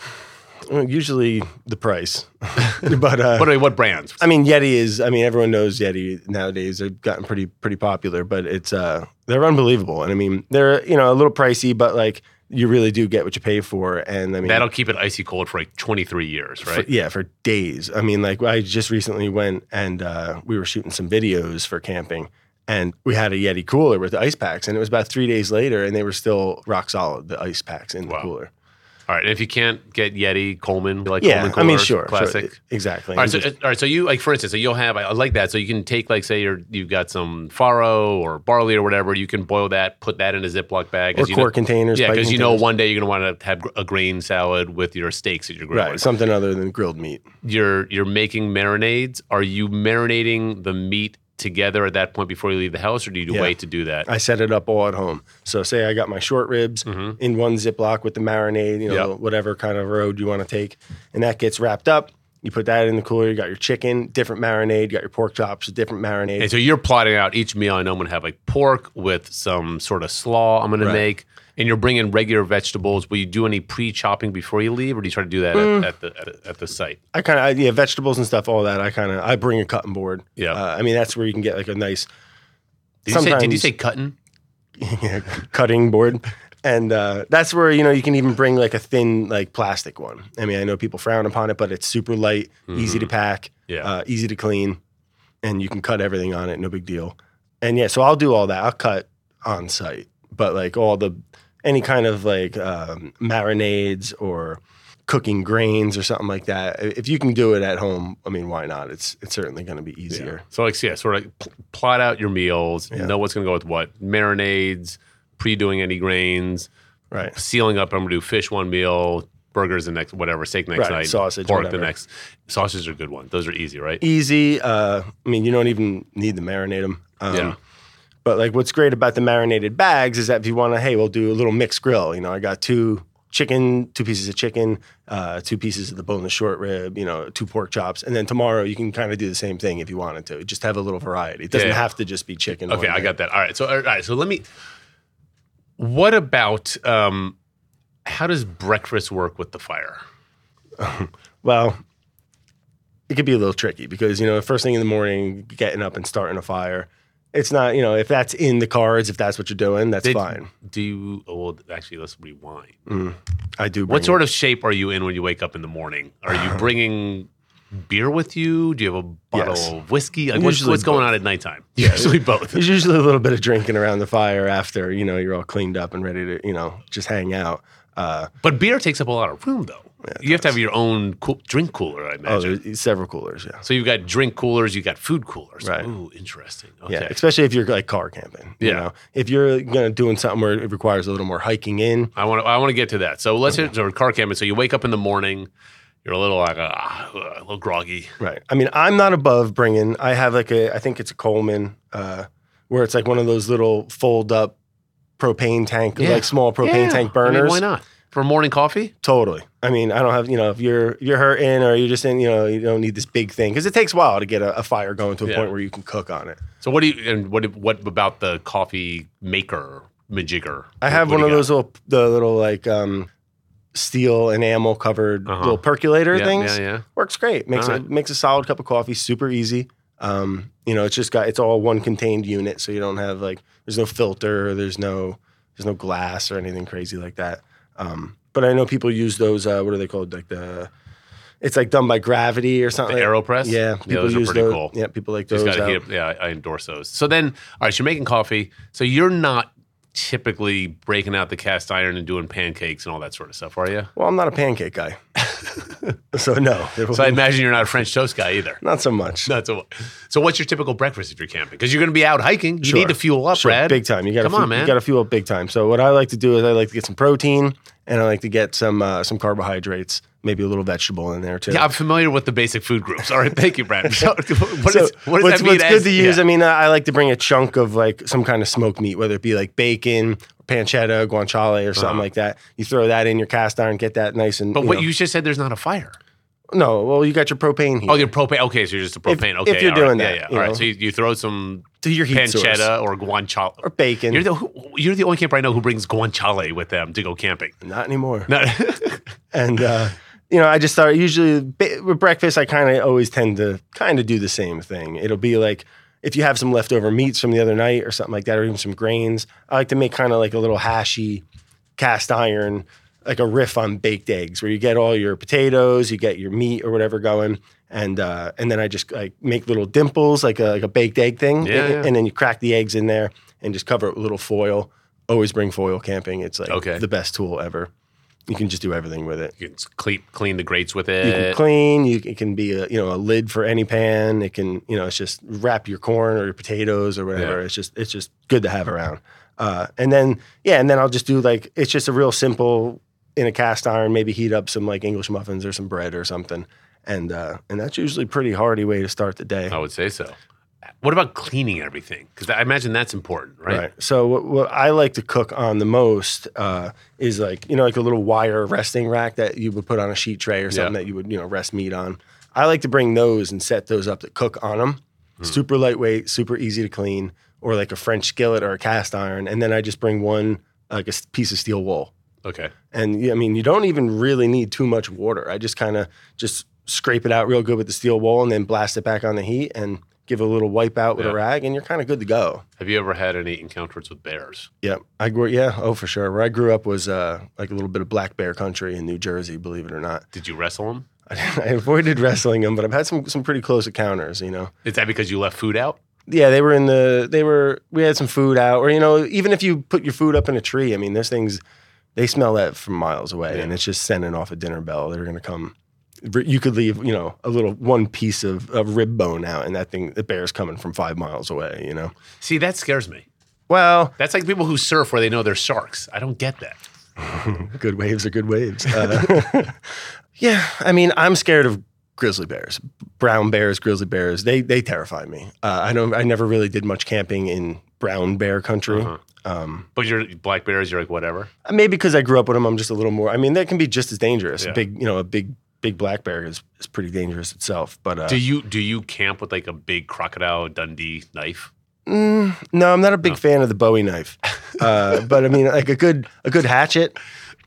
usually the price, but uh,
What what brands?
I mean, Yeti is. I mean, everyone knows Yeti nowadays. They've gotten pretty pretty popular, but it's uh, they're unbelievable. And I mean, they're, you know, a little pricey, but like you really do get what you pay for. And I mean,
That'll keep it icy cold for like twenty-three years, right?
for, yeah, for days. I mean, like I just recently went and uh, we were shooting some videos for camping. And we had a Yeti cooler with the ice packs, and it was about three days later, and they were still rock solid, the ice packs in the
Wow.
cooler.
All right. And if you can't get Yeti, Coleman, you like
Yeah,
Coleman
I mean,
coolers,
sure,
classic.
sure, exactly.
All right, so,
And just-
all right, so you like, for instance, so you'll have, I like that. So you can take, like, say you're you've got some farro or barley or whatever. You can boil that, put that in a Ziploc bag,
or
you
quart
know,
containers.
Yeah,
pipe
because you know
containers.
one day you're gonna want to have a grain salad with your steaks that you're grilling.
Right, something other than grilled meat.
You're you're making marinades. Are you marinating the meat together at that point before you leave the house, or do you
Yeah.
wait to do that?
I set it up all at home. So say I got my short ribs
Mhm.
in one Ziploc with the marinade, you know,
Yep.
whatever kind of road you want to take. And that gets wrapped up. You put that in the cooler. You got your chicken, different marinade. You got your pork chops, different marinade.
And so you're plotting out each meal. I know I'm going to have like pork with some sort of slaw I'm going
Right.
to make. And you're bringing regular vegetables. Will you do any pre-chopping before you leave, or do you try to do that
Mm.
at, at the at, at the site?
I kind of, yeah, vegetables and stuff, all that. I kind of, I bring a cutting board.
Yeah.
Uh, I mean, that's where you can get like a nice
Did you, say, did you
sometimes-
say cutting?
yeah, cutting board. And uh, that's where, you know, you can even bring like a thin, like plastic one. I mean, I know people frown upon it, but it's super light, easy to pack,
Yeah.
uh, easy to clean, and you can cut everything on it, no big deal. And yeah, so I'll do all that. I'll cut on site, but like all the, any kind of like um, marinades or cooking grains or something like that, if you can do it at home, I mean, why not? It's it's certainly going to be easier.
So like, yeah, sort of like pl- plot out your meals,
Yeah.
know what's going to go with what, marinades, pre-doing any grains,
Right.
sealing up. I'm going to do fish one meal, burgers the next, whatever, steak next
Right,
night,
sausage,
pork
whatever.
the next. Sausages are a good one. Those are easy, right?
Easy. Uh, I mean, you don't even need to marinate them. Um,
Yeah.
But like, what's great about the marinated bags is that if you want to, hey, we'll do a little mixed grill. You know, I got two chicken, two pieces of chicken, uh, two pieces of the boneless short rib, you know, two pork chops, and then tomorrow you can kind of do the same thing if you wanted to. Just have a little variety. It doesn't
Yeah.
have to just be chicken.
Okay,
one
I
day.
got that. All right. So, all right. So let me. What about um, how does breakfast work with the fire?
Well, it could be a little tricky because, you know, first thing in the morning, getting up and starting a fire, It's not, you know, if that's in the cards, if that's what you're doing, that's
Did-
fine.
Do you? Oh, well, actually, let's rewind.
Mm, I do. Bring
What sort
it.
of shape are you in when you wake up in the morning? Are you bringing beer with you? Do you have a bottle
Yes.
of whiskey? Like, what's,
Usually
what's going
both.
on at nighttime? Usually both.
There's usually a little bit of drinking around the fire after, you know, you're all cleaned up and ready to, you know, just hang out. Uh,
But beer takes up a lot of room, though. You have to have your own cool, drink cooler, I
oh,
imagine.
there's several coolers, yeah.
So you've got drink coolers, you've got food coolers.
Right.
Ooh, interesting. Okay.
Yeah, especially if you're like car camping. You
Yeah.
know? If you're gonna doing something where it requires a little more hiking in,
I want to. I want to get to that. So let's hit so car camping. So you wake up in the morning, you're a little like uh, a little groggy.
right? I mean, I'm not above bringing. I have like a, I think it's a Coleman, uh, where it's like one of those little fold up propane tank,
Yeah.
like small propane
Yeah.
tank
I mean,
burners.
why not for morning coffee?
Totally. I mean, I don't have, you know, if you're if you're hurting or you're just in, you know, you don't need this big thing because it takes a while to get a, a fire going to a
Yeah.
point where you can cook on it.
So what do you and what what about the coffee maker majigger?
I have
What
one
do
of
you
those little, the little like um, steel enamel covered
Uh-huh.
little percolator
Yeah,
things.
yeah, yeah.
Works great. Makes
All
a
right.
makes a solid cup of coffee super easy. Um, you know, it's just got it's all one contained unit, so you don't have like there's no filter, there's no there's no glass or anything crazy like that. Um, but I know people use those. Uh, what are they called? Like the it's like done by gravity or something.
The AeroPress?
Yeah,
Yeah,
people
those are
use
pretty
those.
cool.
Yeah, people like
Just
those.
got to
out.
heat up. Yeah, I, I endorse those. So then, all right, so you're making coffee. So you're not typically breaking out the cast iron and doing pancakes and all that sort of stuff, are you?
Well, I'm not a pancake guy, so no.
So I imagine you're not a French toast guy either.
not so much.
Not so. So what's your typical breakfast if you're camping? Because you're going to be out hiking. You
Sure.
need to fuel up,
Sure,
Brad.
big time. You got to
Come on, man.
You got to fuel up big time. So what I like to do is I like to get some protein and I like to get some uh, some carbohydrates, maybe a little vegetable in there too.
Yeah, I'm familiar with the basic food groups. All right, thank you, Brad. So, what,
So
is, what does
what's,
that mean?
what's
as-
good to use?
yeah.
I mean, I like to bring a chunk of like some kind of smoked meat, whether it be like bacon, pancetta, guanciale, or something
Uh-huh.
like that. You throw that in your cast iron, get that nice and.
But
you
what
know.
you just said, there's not a fire.
No, well, you got your propane heat.
Oh, you're propane. Okay, so you're just a propane. okay,
if you're
all right.
doing
yeah,
that,
yeah.
you
All right,
know.
so you, you throw some
to your heat source.
pancetta or guanciale.
Or bacon.
You're the who- you're the only camper I know who brings guanciale with them to go camping.
Not anymore.
No.
And uh, you know, I just start usually ba- with breakfast. I kind of always tend to kind of do the same thing. It'll be like if you have some leftover meats from the other night or something like that, or even some grains. I like to make kind of like a little hashy cast iron, like a riff on baked eggs, where you get all your potatoes, you get your meat or whatever going, and uh, and then I just like make little dimples, like a like a baked egg thing,
Yeah,
and,
yeah.
and then you crack the eggs in there and just cover it with a little foil. Always bring foil camping. It's like
Okay.
the best tool ever. You can just do everything with it.
You can clean, clean the grates with it.
You can clean. You, it can be a you know a lid for any pan. It can you know it's just wrap your corn or your potatoes or whatever.
Yeah.
It's just it's just good to have around. Uh, and then yeah, and then I'll just do like it's just a real simple in a cast iron. Maybe heat up some like English muffins or some bread or something, and uh, and that's usually a pretty hearty way to start the day.
I would say so. What about cleaning everything? Because I imagine that's important, right?
Right. So what, what I like to cook on the most uh, is like you know like a little wire resting rack that you would put on a sheet tray or something
Yeah.
that you would you know rest meat on. I like to bring those and set those up to cook on them.
Hmm.
Super lightweight, super easy to clean, or like a French skillet or a cast iron, and then I just bring one like a s- piece of steel wool.
Okay.
And yeah, I mean you don't even really need too much water. I just kind of just scrape it out real good with the steel wool and then blast it back on the heat and give it a little wipe out with
Yeah.
a rag, and you're kind of good to go.
Have you ever had any encounters with bears?
Yeah, I grew. Yeah, oh for sure. Where I grew up was uh, like a little bit of black bear country in New Jersey. Believe it or not,
Did you wrestle them?
I, I avoided wrestling them, but I've had some some pretty close encounters. You know,
Is that because you left food out?
yeah, they were in the. They were. We had some food out, or you know, even if you put your food up in a tree, I mean, those things they smell that from miles away,
Yeah.
and it's just sending off a dinner bell. They're going to come. You could leave, you know, a little one piece of, of rib bone out, and that thing, the bear's coming from five miles away. You know,
See, that scares me.
well.
That's like people who surf where they know they're sharks. I don't get that.
Good waves are good waves. Uh, yeah, I mean, I'm scared of grizzly bears, brown bears, grizzly bears. They they terrify me. Uh, I don't. I never really did much camping in brown bear country.
Uh-huh.
Um,
But you're black bears, you're like, whatever.
maybe because I grew up with them, I'm just a little more. I mean, they can be just as dangerous.
Yeah.
A big, you know, a big big black bear is, is pretty dangerous itself. But uh,
Do you do you camp with like a big crocodile Dundee knife?
mm, no, I'm not a big
No.
fan of the Bowie knife. Uh, but I mean, like a good a good hatchet.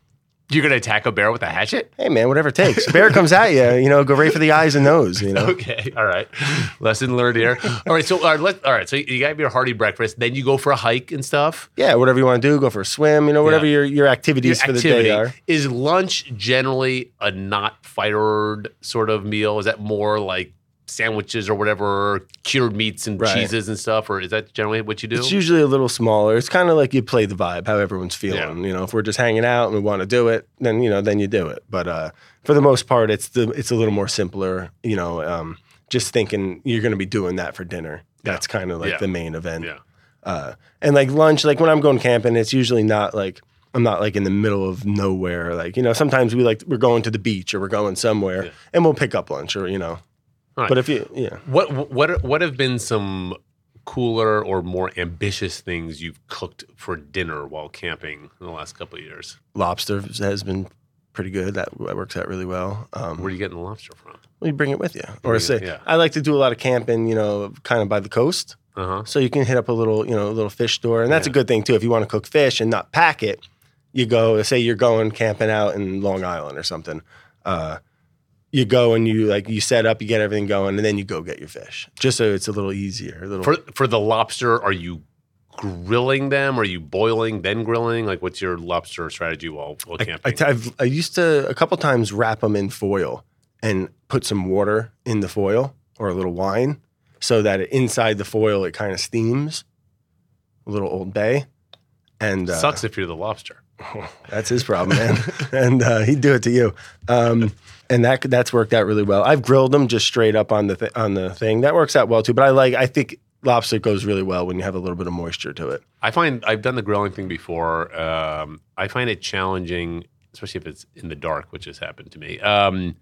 You're going to attack a bear with a hatchet?
Hey, man, whatever it takes. Bear comes at you, you know, go right for the eyes and nose, you know.
Okay, all right. Lesson learned here. All right, so all right, let, all right, so you got your hearty breakfast, then you go for a hike and stuff.
Yeah, whatever you want to do, go for a swim, you know, whatever
Yeah.
your, your activities
Your
for
activity.
the day are.
Is lunch generally a not fired sort of meal? Is that more like sandwiches or whatever, cured meats and
Right.
cheeses and stuff, or is that generally what you do?
It's usually a little smaller. It's kind of like you play the vibe, how everyone's feeling.
Yeah.
You know, if we're just hanging out and we want to do it, then you know, then you do it. But uh, for the most part, it's the it's a little more simpler. You know, um, just thinking you're going to be doing that for dinner. That's kind of like
Yeah.
the main event.
Yeah.
Uh, and like lunch, like when I'm going camping, it's usually not like I'm not like in the middle of nowhere. Like you know, sometimes we like we're going to the beach or we're going somewhere,
Yeah.
and we'll pick up lunch or you know.
All right.
But if you yeah.
What what what have been some cooler or more ambitious things you've cooked for dinner while camping in the last couple of years?
Lobster has been pretty good. That, that works out really well. Um,
Where are you getting the lobster from?
well, you bring it with you, or
bring it,
say
yeah.
I like to do a lot of camping. You know, kind of by the coast,
Uh huh.
so you can hit up a little, you know, a little fish store, and that's
Yeah.
a good thing too. If you want to cook fish and not pack it, you go. Say you're going camping out in Long Island or something. Uh, you go and you like you set up, you get everything going, and then you go get your fish, just so it's a little easier. A little
For for the lobster, are you grilling them? Are you boiling then grilling? Like, what's your lobster strategy while while
I,
camping?
I, I've, I used to a couple times wrap them in foil and put some water in the foil or a little wine so that it, inside the foil it kind of steams. A little Old Bay, and uh,
Sucks if you're the lobster.
that's his problem, man. and uh, he'd do it to you. Um, and that that's worked out really well. I've grilled them just straight up on the th- on the thing. That works out well too. But I like I think lobster goes really well when you have a little bit of moisture to it.
I find I've done the grilling thing before. Um, I find it challenging, especially if it's in the dark, which has happened to me, um,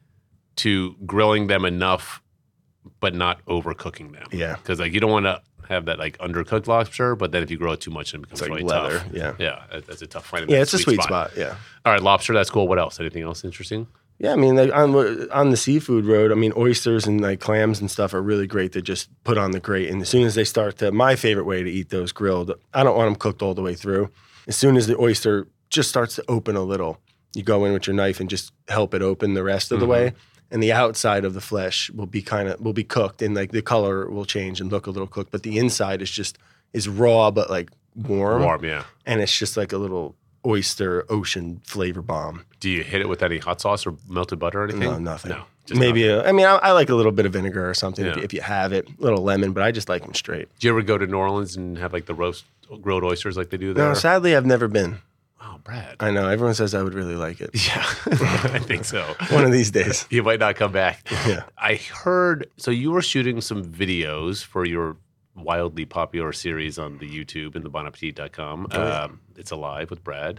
to grilling them enough, but not overcooking them.
Yeah.
because like you don't want to have that like undercooked lobster, but then if you grill it too much, it becomes
It's like
really
leather.
tough.
Yeah.
Yeah, that- that's a tough find.
Yeah, it's a sweet spot. Yeah.
All right, lobster, that's cool. What else? Anything else interesting?
Yeah, I mean, like on on the seafood road, I mean, oysters and like clams and stuff are really great to just put on the grate. And as soon as they start to, my favorite way to eat those grilled, I don't want them cooked all the way through. As soon as the oyster just starts to open a little, you go in with your knife and just help it open the rest of the way. And the outside of the flesh will be kind of will be cooked, and like the color will change and look a little cooked. But the inside is just is raw, but like warm,
Warm, yeah.
and it's just like a little oyster ocean flavor bomb.
Do you hit it with any hot sauce or melted butter or anything?
No, nothing.
No, just
Maybe
nothing.
a, I mean I, I like a little bit of vinegar or something if,
Yeah.
you, if you have it, a little lemon, but I just like them straight.
Do you ever go to New Orleans and have like the roast grilled oysters like they do there?
No, sadly I've never been.
Oh, Brad.
I know everyone says I would really like it.
Yeah, I think so.
One of these days.
You might not come back.
Yeah.
I heard, so you were shooting some videos for your wildly popular series on the YouTube and the bon appetit dot com.
Oh, yeah.
um, it's Alive with Brad.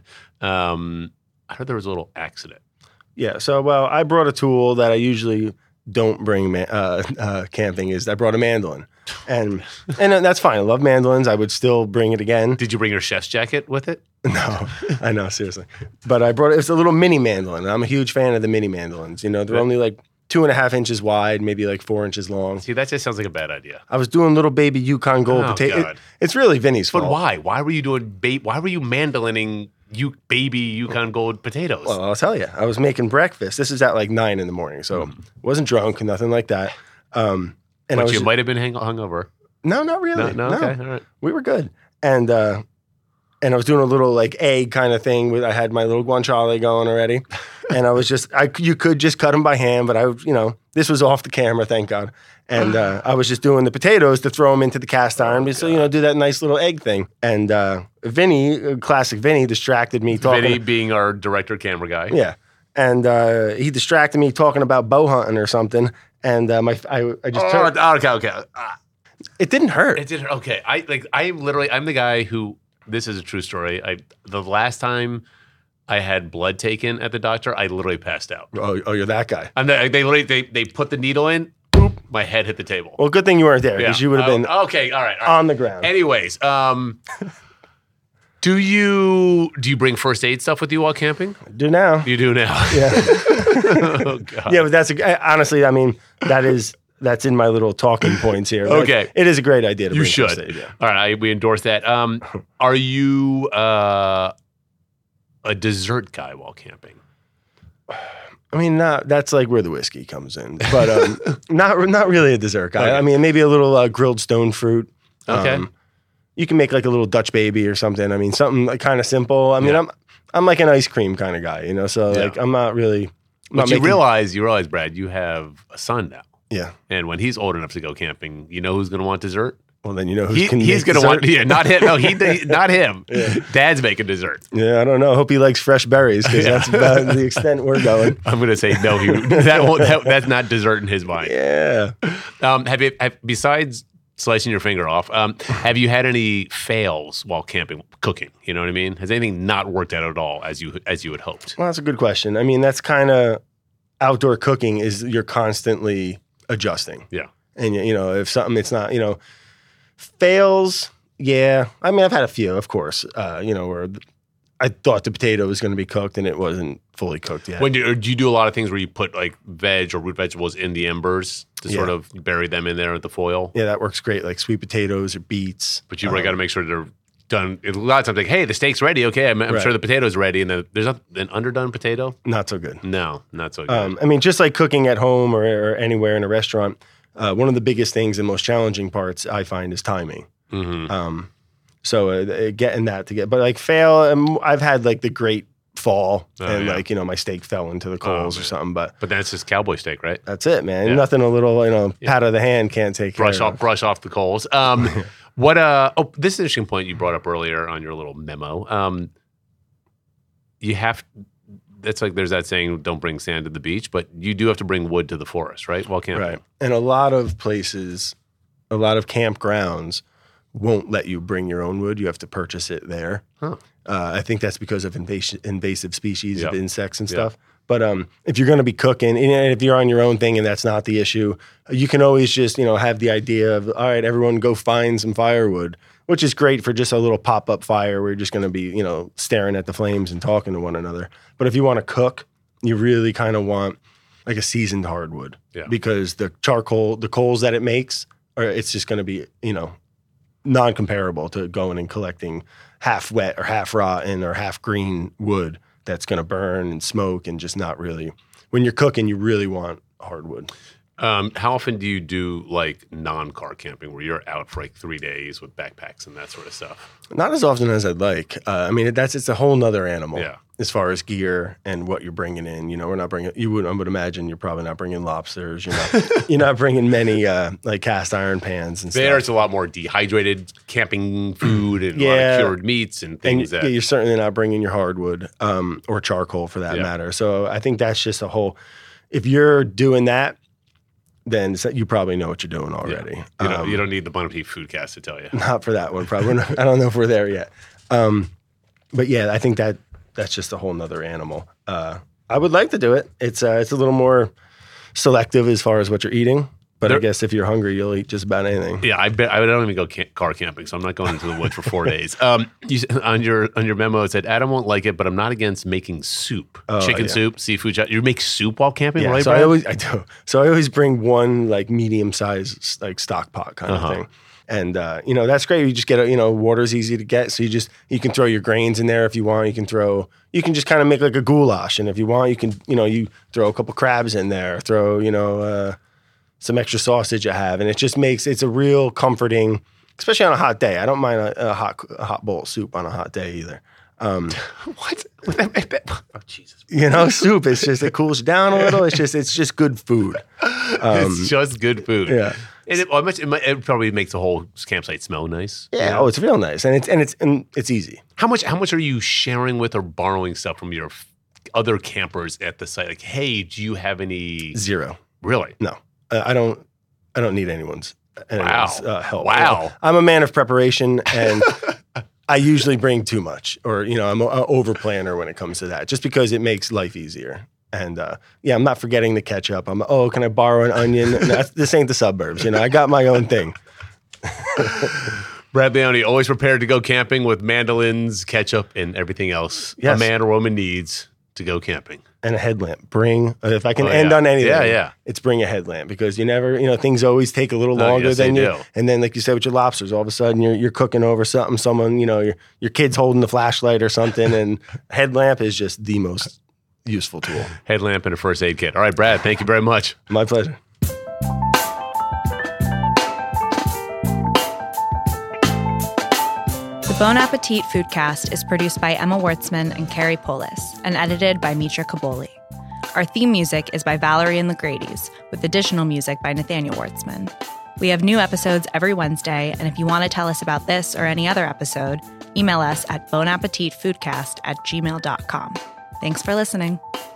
Um, I heard there was a little accident.
Yeah. So well, I brought a tool that I usually don't bring ma- uh, uh, camping. Is I brought a mandolin, and and that's fine. I love mandolins. I would still bring it again.
Did you bring your chef's jacket with it?
No, I know, seriously. But I brought it. It's a little mini mandolin. I'm a huge fan of the mini mandolins. You know, they're
Yeah.
only like two and a half inches wide, maybe like four inches long.
See, that just sounds like a bad idea.
I was doing little baby Yukon Gold
Oh,
potato.
God.
It- it's really Vinny's
But
fault.
why? Why were you doing ba- Why were you mandolining you baby Yukon Gold potatoes?
Well, I'll tell you. I was making breakfast. This is at like nine in the morning, so wasn't drunk, nothing like that. Um, and I
but
was
you
just-
might have been hang- hungover.
no, not really.
No, no, okay, all right.
We were good, and uh, and I was doing a little like egg kind of thing. With I had my little guanciale going already, and I was just I you could just cut them by hand, but I you know this was off the camera, thank God. And uh, I was just doing the potatoes to throw them into the cast iron, so you know do that nice little egg thing. And uh, Vinny, uh, classic Vinny, distracted me talking.
Vinny being our director camera guy.
Yeah. And uh, he distracted me talking about bow hunting or something. And uh, my I, I just
Oh,
turned,
okay, okay. Ah,
it didn't hurt.
it did. Okay, I like. I literally. I'm the guy who. This is a true story. I the last time I had blood taken at the doctor, I literally passed out.
oh, oh, you're that guy.
And they, they literally they they put the needle in. Boop, my head hit the table.
Well, good thing you weren't there because
Yeah.
you would have been
Oh, okay. All right. all right.
on the ground.
Anyways, um, do you do you bring first aid stuff with you while camping?
Do now.
You do now.
Yeah.
Oh God.
Yeah, but that's a, honestly, I mean, that is that's in my little talking points here. Like,
Okay.
it is a great idea to
You
bring first
should.
aid, yeah.
All right, I, we endorse that. Um, are you uh, a dessert guy while camping?
I mean, not that's like where the whiskey comes in, but um, not not really a dessert guy.
Okay.
I mean, maybe a little uh, grilled stone fruit.
Okay.
Um, you can make like a little Dutch baby or something. I mean, something like kind of simple. I mean,
Yeah.
I'm I'm like an ice cream kind of guy, you know. So
Yeah.
like, I'm not really. I'm
But
not
you
making-
realize, you realize, Brad, you have a son now.
Yeah.
And when he's old enough to go camping, you know who's going to want dessert?
Well, then you know who's
He,
can
he's
make
going to want,
dessert?
yeah, not him. No, he, not him. Dad's making dessert.
Yeah, I don't know. Hope he likes fresh berries because
Yeah.
that's about the extent we're going.
I'm going to say no. He that won't. That, that's not dessert in his mind.
Yeah.
Um, have you, have, besides slicing your finger off, um, have you had any fails while camping, cooking? You know what I mean? Has anything not worked out at all as you as you had hoped?
Well, that's a good question. I mean, that's kind of outdoor cooking is you're constantly adjusting.
Yeah.
And, you know, if something, it's not, you know, fails, yeah. I mean, I've had a few, of course, uh, you know, where I thought the potato was going to be cooked and it wasn't fully cooked yet.
When do, or do you do a lot of things where you put like veg or root vegetables in the embers to sort
Yeah.
of bury them in there with the foil?
Yeah, that works great, like sweet potatoes or beets.
But you really
Um,
got to make sure they're done. A lot of times, like, hey, the steak's ready. Okay, I'm, I'm
Right.
sure the potato's ready. And then there's not, an underdone potato?
Not so good.
No, not so good.
Um, I mean, just like cooking at home or, or anywhere in a restaurant, uh, one of the biggest things and most challenging parts I find is timing.
Mhm.
Um, so uh, getting that to get, but like fail, um, I've had like the great fall
Oh,
and
yeah.
like, you know, my steak fell into the coals or
man.
something, but
But that's just cowboy steak, right?
that's it, man.
Yeah.
Nothing a little, you know, pat of the hand can't take
Brush
care
off,
of.
brush off the coals. Um, what? Uh, oh, this is an interesting point you brought up earlier on your little memo. Um, you have. That's like there's that saying, "Don't bring sand to the beach," but you do have to bring wood to the forest, right? While camping.
Right. And a lot of places, a lot of campgrounds won't let you bring your own wood. You have to purchase it there.
Huh.
Uh, I think that's because of invasive, invasive species
Yep.
of insects and
Yep.
stuff. But um, if you're going to be cooking, and if you're on your own thing and that's not the issue, you can always just, you know, have the idea of, all right, everyone go find some firewood, which is great for just a little pop-up fire where you're just going to be, you know, staring at the flames and talking to one another. But if you want to cook, you really kind of want like a seasoned hardwood
Yeah.
because the charcoal, the coals that it makes, or it's just going to be, you know, non-comparable to going and collecting half wet or half rotten or half green wood that's going to burn and smoke and just not really. When you're cooking, you really want hardwood.
Um, how often do you do like non-car camping where you're out for like three days with backpacks and that sort of stuff?
Not as often as I'd like. Uh, I mean, that's it's a whole nother animal
Yeah.
as far as gear and what you're bringing in. You know, we're not bringing. You would I would imagine you're probably not bringing lobsters. You're not. you're not bringing many uh, like cast iron pans and
There,
stuff.
it's a lot more dehydrated camping food and a lot
Yeah.
of cured meats and
And
things
yeah,
that.
you're certainly not bringing your hardwood um, or charcoal for that
Yeah.
matter. So I think that's just a whole. If you're doing that, then so- you probably know what you're doing already.
You don't,
Um,
you don't need the Bon Appetit Foodcast to tell you.
Not for that one, probably. We're not- I don't know if we're there yet. Um, but yeah, I think that that's just a whole nother animal. Uh, I would like to do it. It's uh, it's a little more selective as far as what you're eating. But I
There-
guess if you're hungry, you'll eat just about anything.
Yeah, I bet I don't even go camp, car camping, so I'm not going into the woods for four days. Um, you, s- on your on your memo, it said Adam won't like it, but I'm not against making soup,
Oh,
chicken
yeah.
soup, seafood. You make soup while camping,
Yeah,
right?
so I
Brad?
always I do. So I always bring one like medium sized like stock pot kind
Uh-huh.
of thing. And uh, you know, that's great. You just get a, you know, water's easy to get. So you just you can throw your grains in there if you want. You can throw you can just kind of make like a goulash. And if you want, you can, you know, you throw a couple crabs in there, throw, you know, uh, some extra sausage you have. And it just makes it's a real comforting, especially on a hot day. I don't mind a, a hot a hot bowl of soup on a hot day either. Um,
what? Oh Jesus!
you know, soup, it's just it cools you down a little. It's just it's just good food.
it's just good food.
Um, yeah.
And it, well, it, must- it, might- it probably makes the whole campsite smell nice.
Yeah,
you know?
oh, it's real nice, and it's and it's and it's easy.
How much? How much are you sharing with or borrowing stuff from your f- other campers at the site? Like, hey, do you have any?
Zero.
Really?
No, uh, I don't. I don't need anyone's, anyone's
Wow.
uh, help.
Wow.
You know, I'm a man of preparation, and I usually bring too much, or you know, I'm an over planner when it comes to that, just because it makes life easier. And uh, yeah, I'm not forgetting the ketchup. I'm oh, can I borrow an onion? No, that's, this ain't the suburbs, you know. I got my own thing.
Brad Leone, always prepared to go camping with mandolins, ketchup, and everything else
Yes.
a man or woman needs to go camping.
And a headlamp. Bring, if I can
Oh,
end
yeah.
on anything,
Yeah, yeah.
it's bring a headlamp, because you never, you know, things always take a little
Oh,
longer
yes,
than
they
you.
do.
And then, like you said, with your lobsters, all of a sudden you're you're cooking over something. Someone, you know, your your kid's holding the flashlight or something, and a headlamp is just the most useful tool.
Headlamp and a first aid kit. All right, Brad, thank you very much.
My pleasure.
The Bon Appetit Foodcast is produced by Emma Wertzman and Carrie Polis and edited by Mitra Kaboli. Our theme music is by Valerie and the Grady's, with additional music by Nathaniel Wertzman. We have new episodes every Wednesday, and if you want to tell us about this or any other episode, email us at bonappetitfoodcast at gmail dot com. Thanks for listening.